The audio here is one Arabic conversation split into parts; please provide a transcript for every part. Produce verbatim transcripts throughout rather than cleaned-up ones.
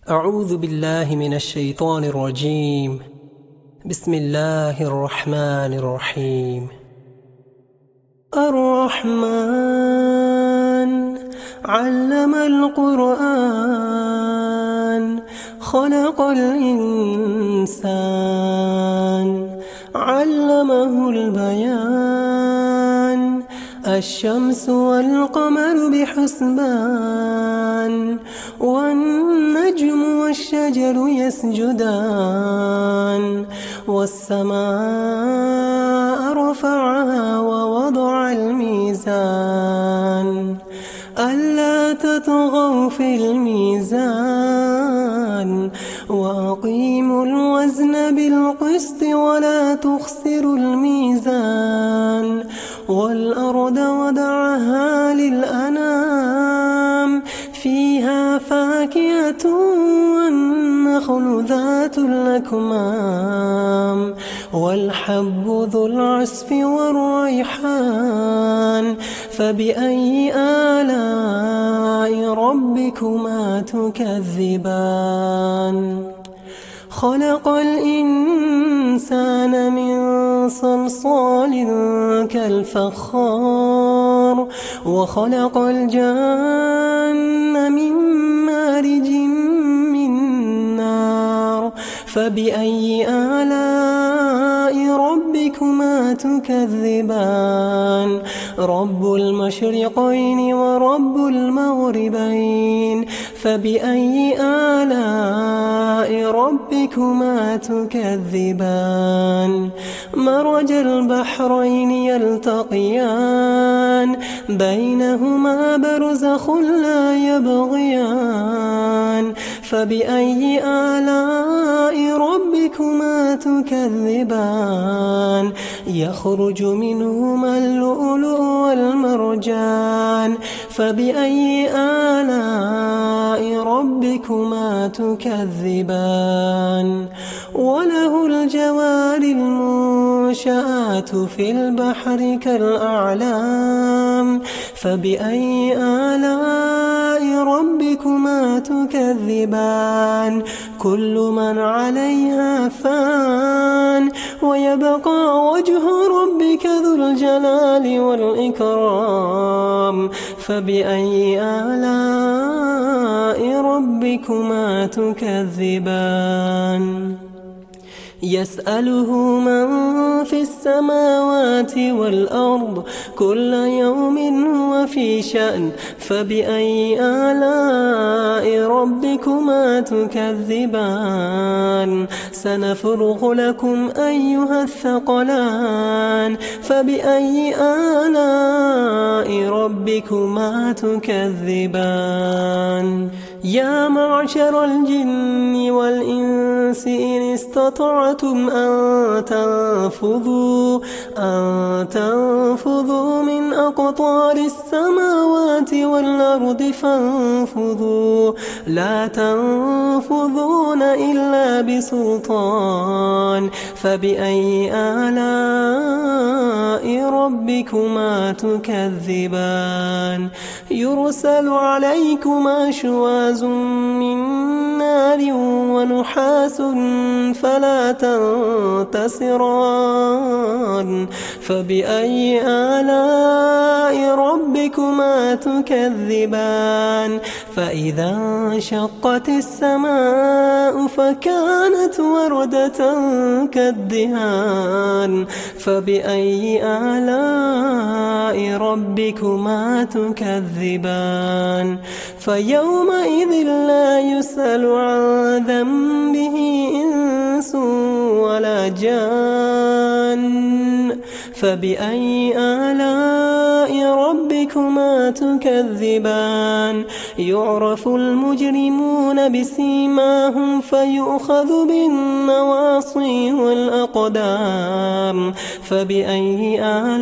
أعوذ بالله من الشيطان الرجيم. بسم الله الرحمن الرحيم. الرحمن علم القرآن خلق الإنسان علمه البيان الشمس والقمر بحسبان والنجم والشجر يسجدان والسماء رفعها ووضع الميزان ألا تطغوا في الميزان وأقيموا الوزن بالقسط ولا تخسروا الميزان والأرض وضعها للأنام فيها فاكهة والنخل ذات الأكمام والحب ذو العصف والريحان فبأي آلاء ربكما تكذبان خلق الإنسان من صلصال كالفخار وخلق الجن من مارج من نار فبأي آلاء ربكما تكذبان رب المشرقين ورب المغربين فبأي آلاء ربكما تكذبان مرج البحرين يلتقيان بينهما برزخ لا يبغيان فبأي آلاء ربكما تكذبان يخرج منهما اللؤلؤ والمرجان فبأي آلاء ربكما تكذبان وله الجوار المنشآت في البحر كالأعلام فبأي آلاء ربكما تكذبان كل من عليها فان ويبقى وجه ربك ذو الجلال والإكرام فبأي آلاء ربكما تكذبان يسأله من في السماوات والأرض كل يوم هو في شأن فبأي آلاء ربكما تكذبان سنفرغ لكم أيها الثقلان فبأي آلاء ربكما تكذبان يا معشر الجن والإنس إن استطعتم أن تنفذوا أن تنفذوا من أقطار السماوات والأرض فانفذوا لا تنفذون إلا بسلطان فبأي آلاء ربكما تكذبان يرسل عليكما شواظ من نار ونحاس فلا تنتصران فبأي آلاء ربكما تكذبان فإذا انشقت السماء فكانت وردة كالدهان فبأي آلاء ربكما تكذبان فيومئذ لا يسأل عن ذنبه إنس ولا جان فبأي آلاء ربكما تكذبان يعرف المجرمون بسيماهم فيؤخذ بالنواصي والأقدام فبأي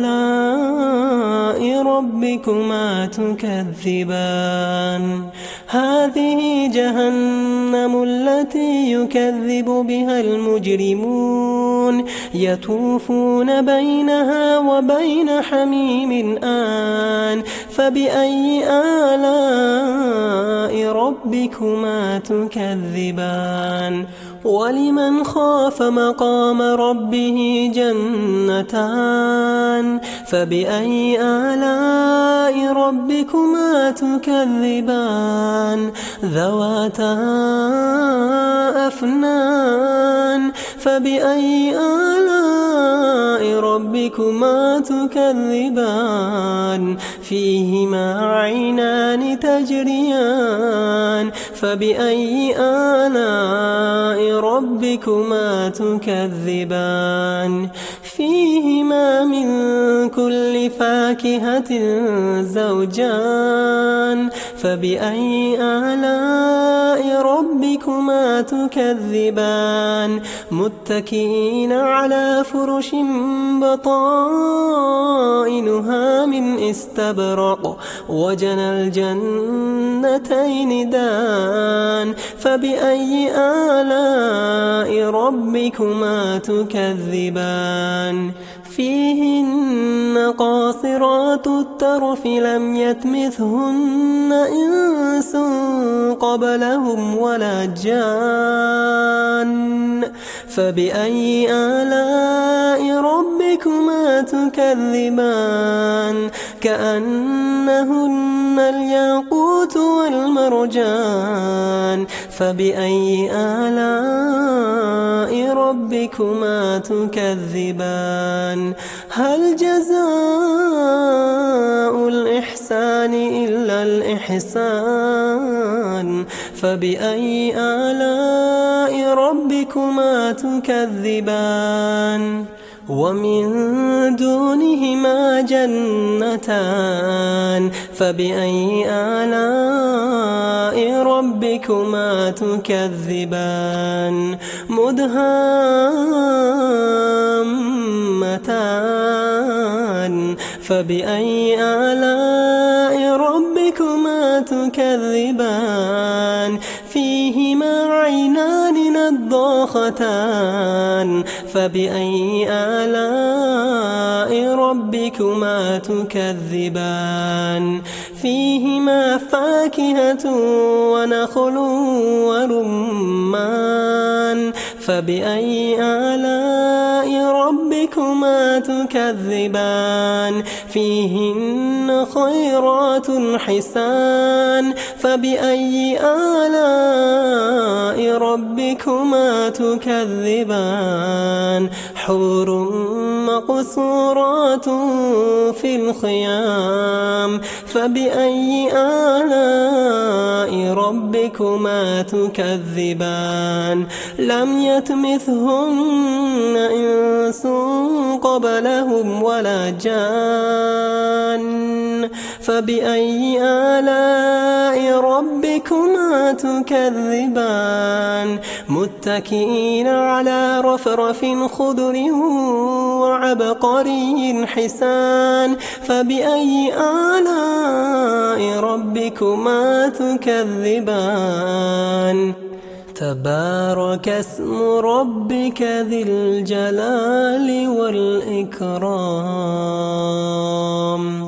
آلاء ربكما تكذبان هذه جهنم التي يكذب بها المجرمون مشركون يطوفون بينها وبين حميم آن فبأي آلاء ربكما تكذبان ولمن خاف مقام ربه جنتان فبأي آلاء ربكما تكذبان ذواتا أفنان فبأي آلاء ربكما تكذبان فيهما عينان تجريان فبأي آلاء ربكما تكذبان فيهما من كل فاكهة زوجان فبأي آلاء ربكما تكذبان متكئين على فرش بطائنها من استبرق وجنى الجنتين دان فبأي آلاء ربكما تكذبان فيهن قاصرات الطرف لم يطمثهن إنس قبلهم ولا جان فبأي آلاء ربكما تكذبان كأنهن الياقوت والمرجان فبأي آلاء ربكما تكذبان هل جزاء الإحسان إلا الإحسان فبأي آلاء ربكما تكذبان ومن دونهما جنتان فبأي آلاء ربكما تكذبان مدهامتان فبأي آلاء ربكما تكذبان فيهما عينان نضاختان فبأي آلاء ربكما تكذبان فيهما فاكهة ونخل ورمان فبأي آلاء ربكما تكذبان فيهن خيرات حسان فبأي آلاء ربكما تكذبان حور مقصورات في الخيام فبأي آلاء ربكما تكذبان لم يطمثهن إنس قبلهم ولا جان فبأي آلاء ربكما تكذبان متكئين على رفرف خضر وعبقري حسان فبأي آلاء ربكما تكذبان تبارك اسم ربك ذي الجلال والإكرام.